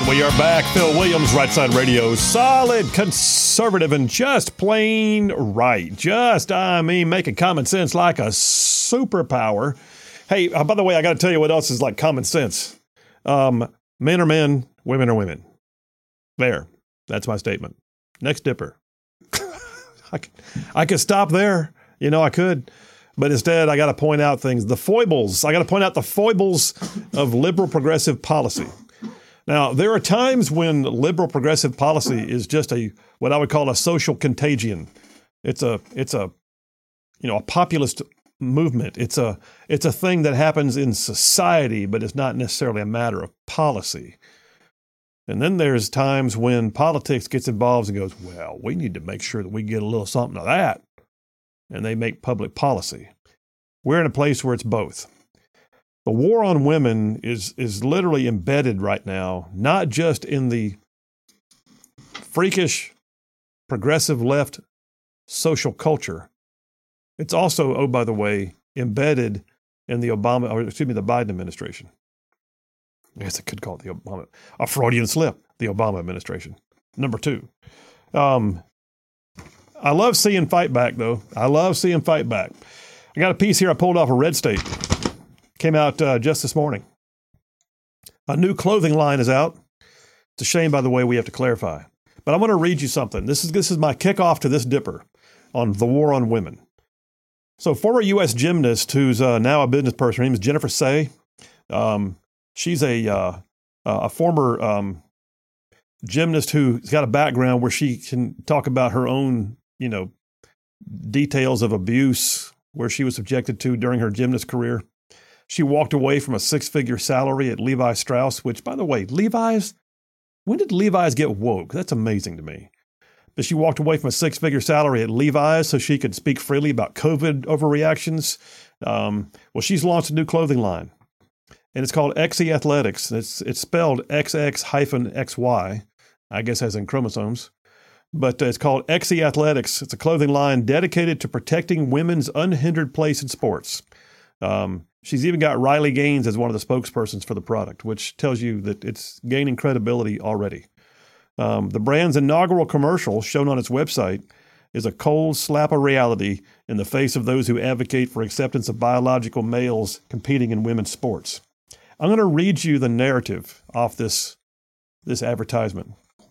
We are back. Phil Williams, Right Side Radio. Solid, conservative, and just plain right. Making common sense like a superpower. Hey, by the way, I got to tell you what else is like common sense. Men are men, women are women. There. That's my statement. Next dipper. I could stop there. I could. But instead, I got to point out things. The foibles. I got to point out the foibles of liberal progressive policy. Now, there are times when liberal progressive policy is just what I would call a social contagion. It's a populist movement. It's a thing that happens in society, but it's not necessarily a matter of policy. And then there's times when politics gets involved and goes, well, we need to make sure that we get a little something of that. And they make public policy. We're in a place where it's both. The war on women is literally embedded right now, not just in the freakish progressive left social culture. It's also, oh, by the way, embedded in the Biden administration. I guess I could call it a Freudian slip, the Obama administration. Number two. I love seeing fight back, though. I love seeing fight back. I got a piece here I pulled off of Red State. Came out just this morning. A new clothing line is out. It's a shame, by the way, we have to clarify. But I want to read you something. This is my kickoff to this dipper on the war on women. So former U.S. gymnast who's now a business person, her name is Jennifer Say. She's a former gymnast who's got a background where she can talk about her own, details of abuse where she was subjected to during her gymnast career. She walked away from a six-figure salary at Levi Strauss, which, by the way, when did Levi's get woke? That's amazing to me. But she walked away from a six-figure salary at Levi's so she could speak freely about COVID overreactions. Well, she's launched a new clothing line, and it's called XE Athletics. It's spelled XX-XY, I guess as in chromosomes. But it's called XE Athletics. It's a clothing line dedicated to protecting women's unhindered place in sports. She's even got Riley Gaines as one of the spokespersons for the product, which tells you that it's gaining credibility already. The brand's inaugural commercial, shown on its website, is a cold slap of reality in the face of those who advocate for acceptance of biological males competing in women's sports. I'm going to read you the narrative off this advertisement.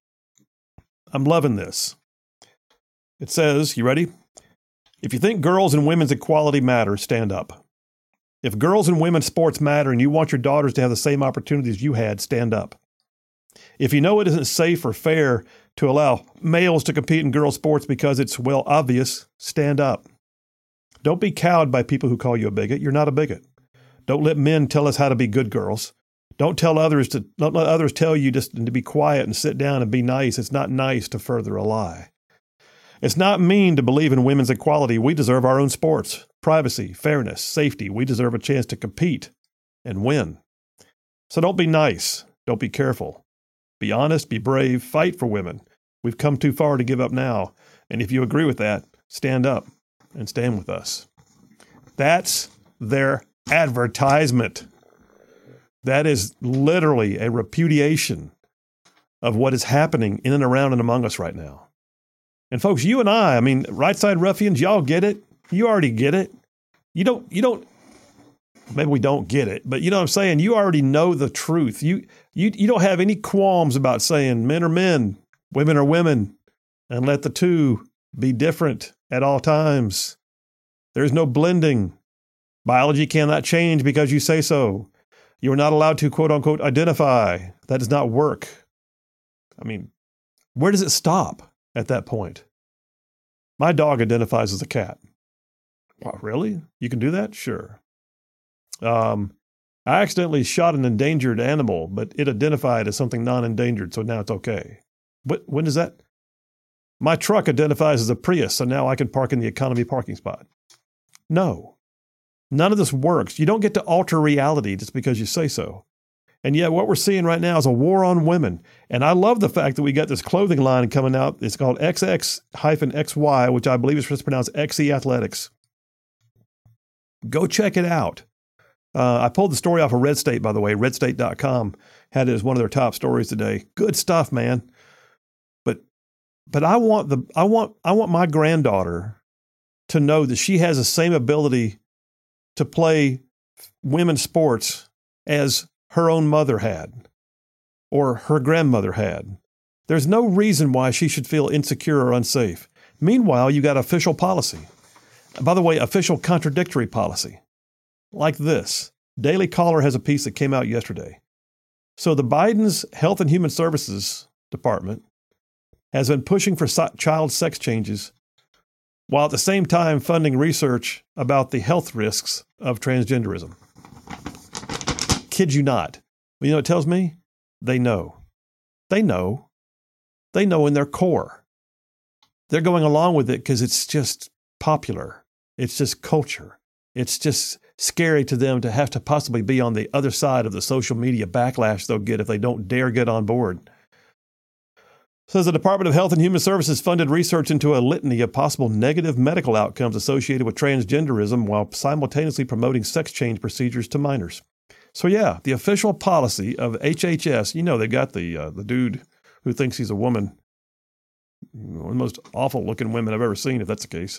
I'm loving this. It says, you ready? If you think girls and women's equality matter, stand up. If girls and women's sports matter and you want your daughters to have the same opportunities you had, stand up. If you know it isn't safe or fair to allow males to compete in girls' sports because it's, well, obvious, stand up. Don't be cowed by people who call you a bigot. You're not a bigot. Don't let men tell us how to be good girls. Don't let others tell you just to be quiet and sit down and be nice. It's not nice to further a lie. It's not mean to believe in women's equality. We deserve our own sports, privacy, fairness, safety. We deserve a chance to compete and win. So don't be nice. Don't be careful. Be honest, be brave, fight for women. We've come too far to give up now. And if you agree with that, stand up and stand with us. That's their advertisement. That is literally a repudiation of what is happening in and around and among us right now. And folks, you and I mean, right side ruffians, y'all get it. You already get it. You don't, maybe we don't get it, but you know what I'm saying? You already know the truth. You don't have any qualms about saying men are men, women are women, and let the two be different at all times. There's no blending. Biology cannot change because you say so. You are not allowed to, quote unquote, identify. That does not work. I mean, where does it stop at that point? My dog identifies as a cat. Wow, really? You can do that? Sure. I accidentally shot an endangered animal, but it identified as something non-endangered, so now it's okay. When does that? My truck identifies as a Prius, so now I can park in the economy parking spot. No. None of this works. You don't get to alter reality just because you say so. And yet what we're seeing right now is a war on women. And I love the fact that we got this clothing line coming out. It's called XX-XY, which I believe is pronounced XE Athletics. Go check it out. I pulled the story off of Red State, by the way, redstate.com. had it as one of their top stories today. Good stuff, man. But I want my granddaughter to know that she has the same ability to play women's sports as her own mother had or her grandmother had. There's no reason why she should feel insecure or unsafe. Meanwhile, you got official policy. By the way, official contradictory policy. Like this. Daily Caller has a piece that came out yesterday. So the Biden's Health and Human Services Department has been pushing for child sex changes while at the same time funding research about the health risks of transgenderism. Kid you not. Well, you know what it tells me? They know. They know. They know in their core. They're going along with it because it's just popular. It's just culture. It's just scary to them to have to possibly be on the other side of the social media backlash they'll get if they don't dare get on board. Says the Department of Health and Human Services funded research into a litany of possible negative medical outcomes associated with transgenderism while simultaneously promoting sex change procedures to minors. So yeah, the official policy of HHS, you know, they got the dude who thinks he's a woman, one of the most awful looking women I've ever seen, if that's the case.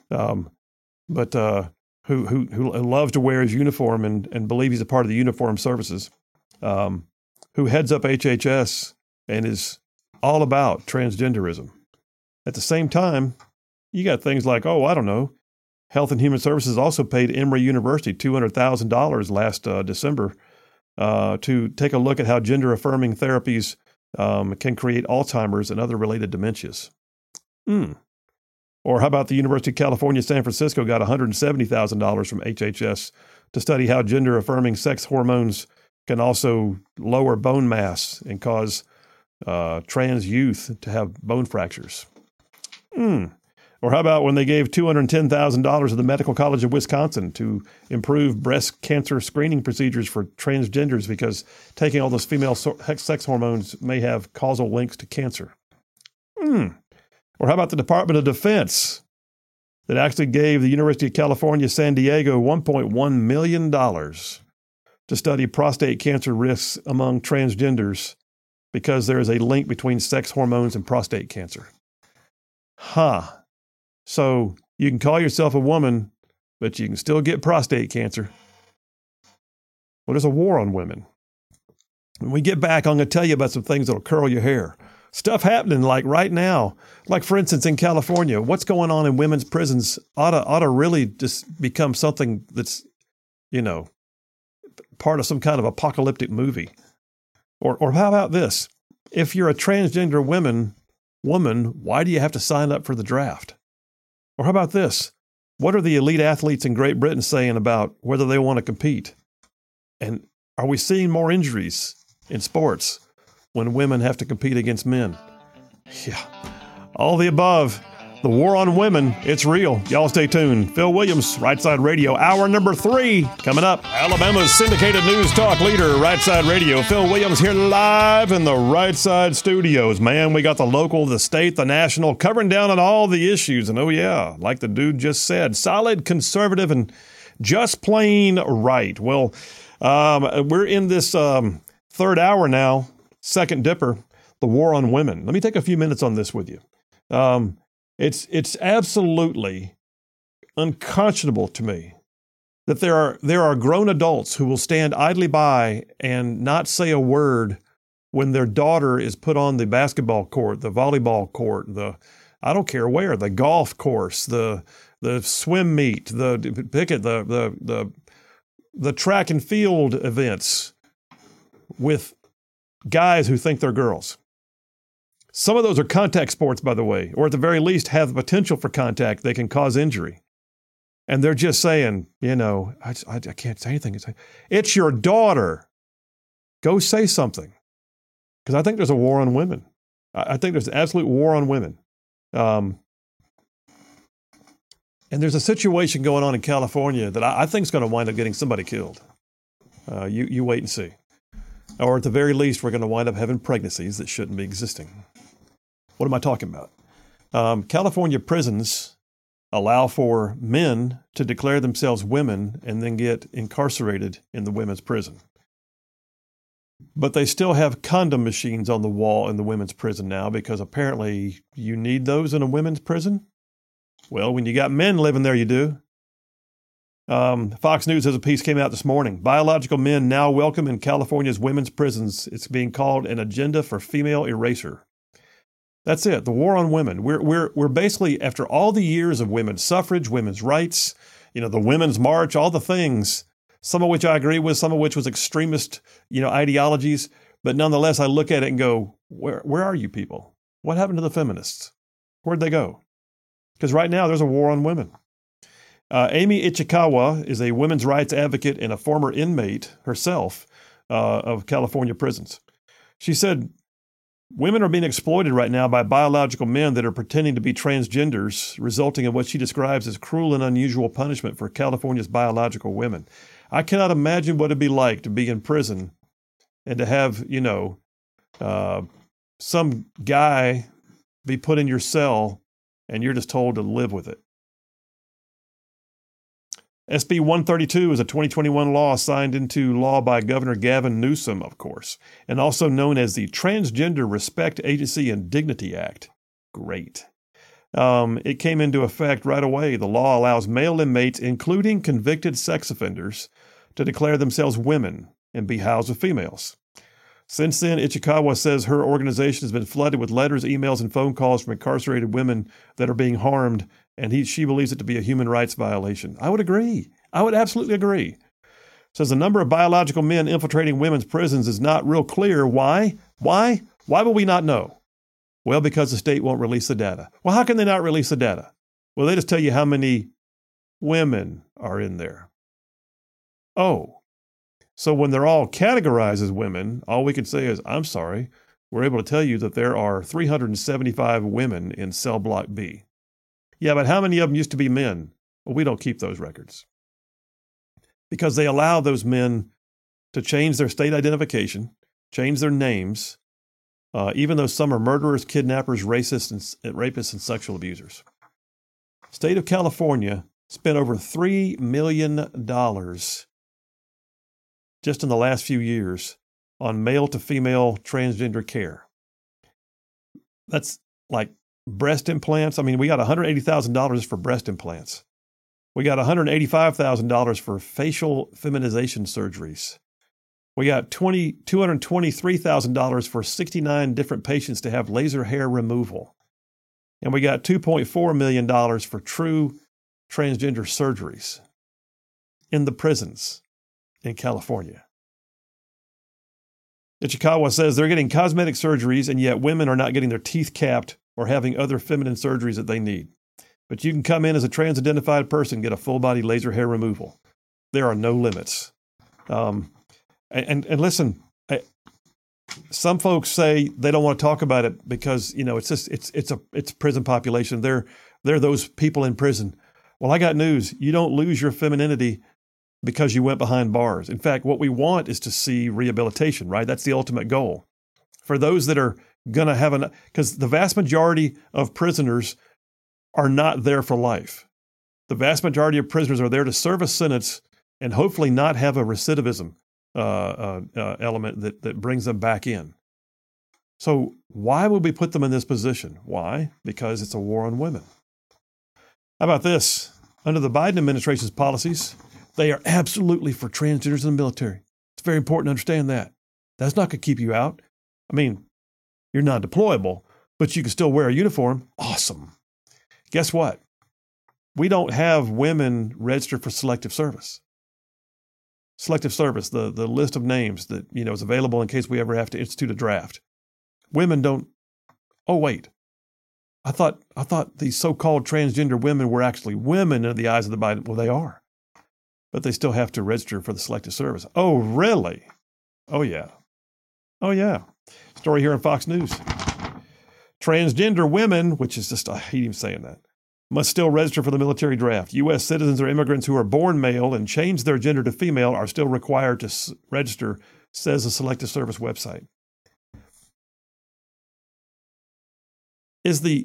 But who loves to wear his uniform and believe he's a part of the uniformed services, who heads up HHS and is all about transgenderism. At the same time, you got things like, I don't know, Health and Human Services also paid Emory University $200,000 last December to take a look at how gender-affirming therapies can create Alzheimer's and other related dementias. Or how about the University of California, San Francisco got $170,000 from HHS to study how gender-affirming sex hormones can also lower bone mass and cause trans youth to have bone fractures. Or how about when they gave $210,000 to the Medical College of Wisconsin to improve breast cancer screening procedures for transgenders because taking all those female sex hormones may have causal links to cancer. Or how about the Department of Defense that actually gave the University of California, San Diego $1.1 million to study prostate cancer risks among transgenders because there is a link between sex hormones and prostate cancer. So you can call yourself a woman, but you can still get prostate cancer. Well, there's a war on women. When we get back, I'm going to tell you about some things that'll curl your hair. Stuff happening like right now. Like, for instance, in California, what's going on in women's prisons ought to really just become something that's, part of some kind of apocalyptic movie. Or how about this? If you're a transgender woman, why do you have to sign up for the draft? Or how about this? What are the elite athletes in Great Britain saying about whether they want to compete? And are we seeing more injuries in sports when women have to compete against men? Yeah, all the above. The war on women, it's real. Y'all stay tuned. Phil Williams, Right Side Radio, hour number 3 coming up. Alabama's syndicated news talk leader, Right Side Radio. Phil Williams here live in the Right Side studios. Man, we got the local, the state, the national, covering down on all the issues. And oh yeah, like the dude just said, solid, conservative, and just plain right. Well, we're in this third hour now, second dipper, the war on women. Let me take a few minutes on this with you. It's absolutely unconscionable to me that there are grown adults who will stand idly by and not say a word when their daughter is put on the basketball court, the volleyball court, I don't care where, the golf course, the swim meet, the track and field events with guys who think they're girls. Some of those are contact sports, by the way, or at the very least have the potential for contact. They can cause injury. And they're just saying, I can't say anything. It's your daughter. Go say something. Because I think there's a war on women. I think there's an absolute war on women. And there's a situation going on in California that I think is going to wind up getting somebody killed. You wait and see. Or at the very least, we're going to wind up having pregnancies that shouldn't be existing. What am I talking about? California prisons allow for men to declare themselves women and then get incarcerated in the women's prison. But they still have condom machines on the wall in the women's prison now because apparently you need those in a women's prison. Well, when you got men living there, you do. Fox News has a piece came out this morning. Biological men now welcome in California's women's prisons. It's being called an agenda for female erasure. That's it. The war on women. We're basically, after all the years of women's suffrage, women's rights, the Women's March, all the things, some of which I agree with, some of which was extremist, ideologies. But nonetheless, I look at it and go, where are you people? What happened to the feminists? Where'd they go? Because right now there's a war on women. Amy Ichikawa is a women's rights advocate and a former inmate herself of California prisons. She said, women are being exploited right now by biological men that are pretending to be transgenders, resulting in what she describes as cruel and unusual punishment for California's biological women. I cannot imagine what it'd be like to be in prison and to have, some guy be put in your cell and you're just told to live with it. SB 132 is a 2021 law signed into law by Governor Gavin Newsom, of course, and also known as the Transgender Respect Agency and Dignity Act. Great. It came into effect right away. The law allows male inmates, including convicted sex offenders, to declare themselves women and be housed with females. Since then, Ichikawa says her organization has been flooded with letters, emails, and phone calls from incarcerated women that are being harmed, and she believes it to be a human rights violation. I would agree. I would absolutely agree. Says the number of biological men infiltrating women's prisons is not real clear. Why? Why will we not know? Well, because the state won't release the data. Well, how can they not release the data? Well, they just tell you how many women are in there. Oh. So when they're all categorized as women, all we can say is, I'm sorry, we're able to tell you that there are 375 women in cell block B. Yeah, but how many of them used to be men? Well, we don't keep those records. Because they allow those men to change their state identification, change their names, even though some are murderers, kidnappers, rapists, and sexual abusers. State of California spent over $3 million just in the last few years on male-to-female transgender care. That's like breast implants. I mean, we got $180,000 for breast implants. We got $185,000 for facial feminization surgeries. We got $223,000 for 69 different patients to have laser hair removal. And we got $2.4 million for true transgender surgeries in the prisons in California. Ichikawa says they're getting cosmetic surgeries, and yet women are not getting their teeth capped or having other feminine surgeries that they need. But you can come in as a trans-identified person, get a full-body laser hair removal. There are no limits. And listen, some folks say they don't want to talk about it because it's prison population. They're those people in prison. Well, I got news. You don't lose your femininity because you went behind bars. In fact, what we want is to see rehabilitation, right? That's the ultimate goal. For those that are going to have because the vast majority of prisoners are not there for life. The vast majority of prisoners are there to serve a sentence and hopefully not have a recidivism element that brings them back in. So why would we put them in this position? Why? Because it's a war on women. How about this? Under the Biden administration's policies, they are absolutely for transgenders in the military. It's very important to understand that. That's not going to keep you out. I mean, you're not deployable, but you can still wear a uniform. Awesome. Guess what? We don't have women registered for selective service. Selective service, the list of names that is available in case we ever have to institute a draft. Women don't. Oh, wait. I thought these so-called transgender women were actually women in the eyes of the Biden. Well, they are. But they still have to register for the selective service. Oh, really? Oh, yeah. Oh, yeah. Story here on Fox News. Transgender women, which is just, I hate even saying that, must still register for the military draft. U.S. citizens or immigrants who are born male and change their gender to female are still required to register, says the Selective Service website. Is the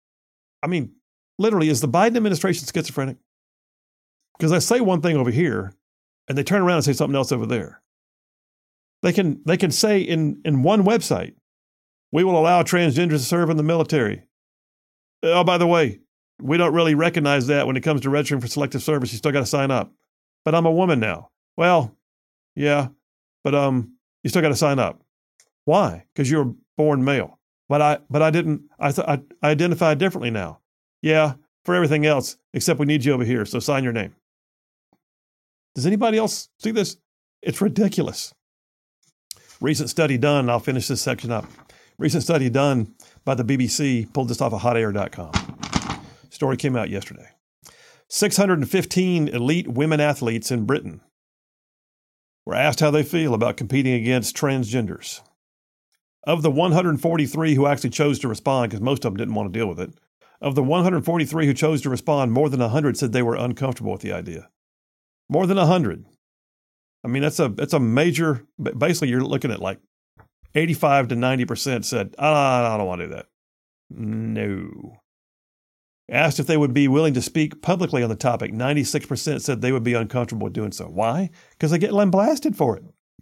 Biden administration schizophrenic? Because I say one thing over here, and they turn around and say something else over there. They can say in one website, we will allow transgenders to serve in the military. Oh, by the way, we don't really recognize that when it comes to registering for selective service. You still got to sign up. But I'm a woman now. Well, yeah, but you still got to sign up. Why? Because you were born male. But I didn't. I identify differently now. Yeah, for everything else except we need you over here. So sign your name. Does anybody else see this? It's ridiculous. Recent study done. I'll finish this section up. Recent study done by the BBC, pulled this off of hotair.com. Story came out yesterday. 615 elite women athletes in Britain were asked how they feel about competing against transgenders. Of the 143 who actually chose to respond, because most of them didn't want to deal with it, of the 143 who chose to respond, more than 100 said they were uncomfortable with the idea. More than 100. I mean, that's a major, basically you're looking at like 85 to 90% said, I don't want to do that. No. Asked if they would be willing to speak publicly on the topic, 96% said they would be uncomfortable with doing so. Why? Because they get lambasted for it.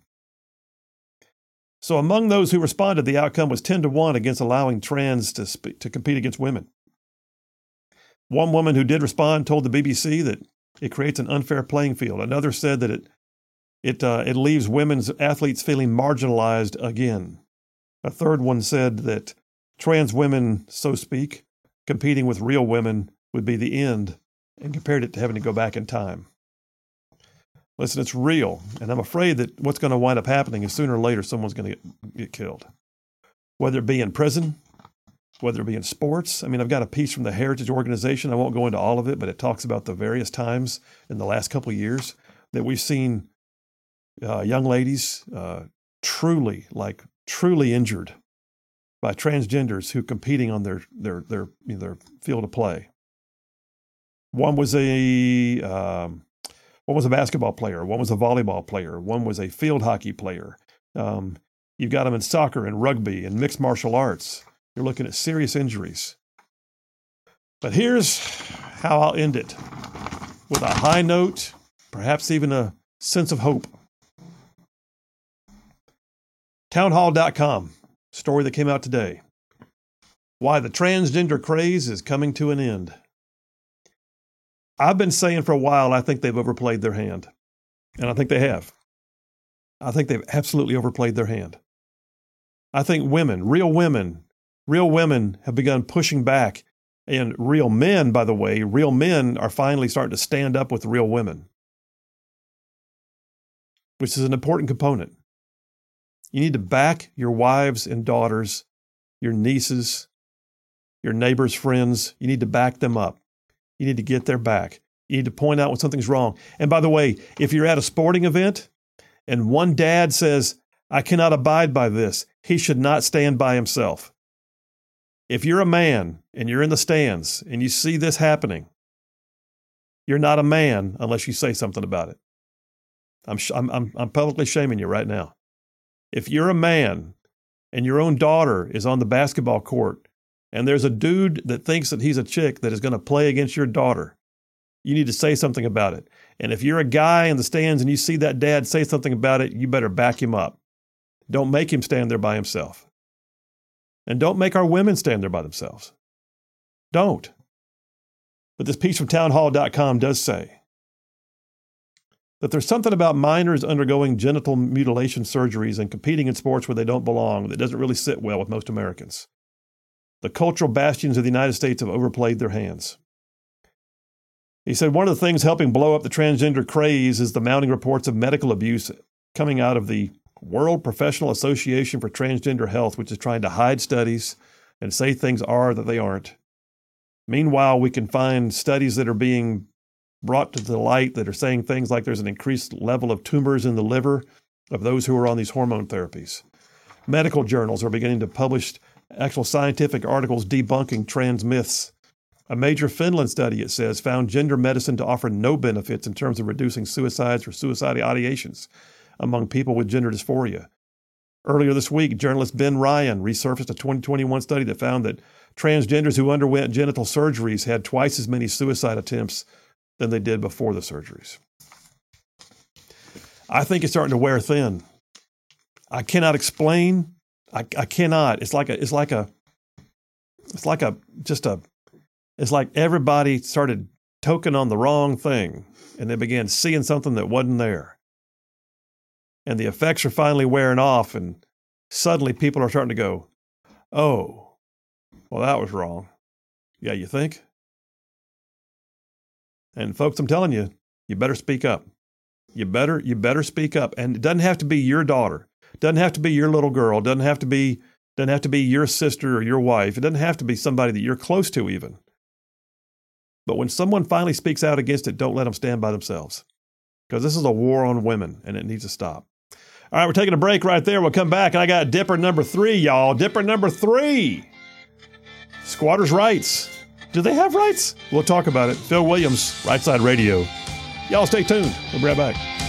So among those who responded, the outcome was 10-1 against allowing trans to compete against women. One woman who did respond told the BBC that it creates an unfair playing field. Another said that it leaves women's athletes feeling marginalized again. A third one said that trans women, so to speak, competing with real women would be the end, and compared it to having to go back in time. Listen, it's real, and I'm afraid that what's going to wind up happening is sooner or later someone's going to get killed. Whether it be in prison, whether it be in sports. I mean, I've got a piece from the Heritage Organization. I won't go into all of it, but it talks about the various times in the last couple of years that we've seen young ladies truly injured by transgenders who competing on their field of play. One was a basketball player. One was a volleyball player. One was a field hockey player. You've got them in soccer and rugby and mixed martial arts. You're looking at serious injuries. But here's how I'll end it, with a high note, perhaps even a sense of hope. Townhall.com, story that came out today. Why the transgender craze is coming to an end. I've been saying for a while I think they've overplayed their hand. And I think they have. I think they've absolutely overplayed their hand. I think real women have begun pushing back. And real men, by the way, real men are finally starting to stand up with real women, which is an important component. You need to back your wives and daughters, your nieces, your neighbors' friends. You need to back them up. You need to get their back. You need to point out when something's wrong. And by the way, if you're at a sporting event and one dad says, I cannot abide by this, he should not stand by himself. If you're a man and you're in the stands and you see this happening, you're not a man unless you say something about it. I'm publicly shaming you right now. If you're a man and your own daughter is on the basketball court and there's a dude that thinks that he's a chick that is going to play against your daughter, you need to say something about it. And if you're a guy in the stands and you see that dad say something about it, you better back him up. Don't make him stand there by himself. And don't make our women stand there by themselves. Don't. But this piece from townhall.com does say that there's something about minors undergoing genital mutilation surgeries and competing in sports where they don't belong that doesn't really sit well with most Americans. The cultural bastions of the United States have overplayed their hands. He said one of the things helping blow up the transgender craze is the mounting reports of medical abuse coming out of the World Professional Association for Transgender Health, which is trying to hide studies and say things are that they aren't. Meanwhile, we can find studies that are being brought to the light that are saying things like there's an increased level of tumors in the liver of those who are on these hormone therapies. Medical journals are beginning to publish actual scientific articles debunking trans myths. A major Finland study, it says, found gender medicine to offer no benefits in terms of reducing suicides or suicidal ideations among people with gender dysphoria. Earlier this week, journalist Ben Ryan resurfaced a 2021 study that found that transgenders who underwent genital surgeries had twice as many suicide attempts than they did before the surgeries. I think it's starting to wear thin. I cannot explain. I cannot. It's like everybody started toking on the wrong thing, and they began seeing something that wasn't there. And the effects are finally wearing off, and suddenly people are starting to go, oh, well, that was wrong. Yeah, you think? And folks, I'm telling you, you better speak up. You better speak up. And it doesn't have to be your daughter. It doesn't have to be your little girl. It doesn't have to be your sister or your wife. It doesn't have to be somebody that you're close to even. But when someone finally speaks out against it, don't let them stand by themselves. Because this is a war on women, and it needs to stop. All right, we're taking a break right there. We'll come back, and I got Dipper number 3, y'all. Dipper number 3. Squatters' rights. Do they have rights? We'll talk about it. Phil Williams, Right Side Radio. Y'all stay tuned. We'll be right back.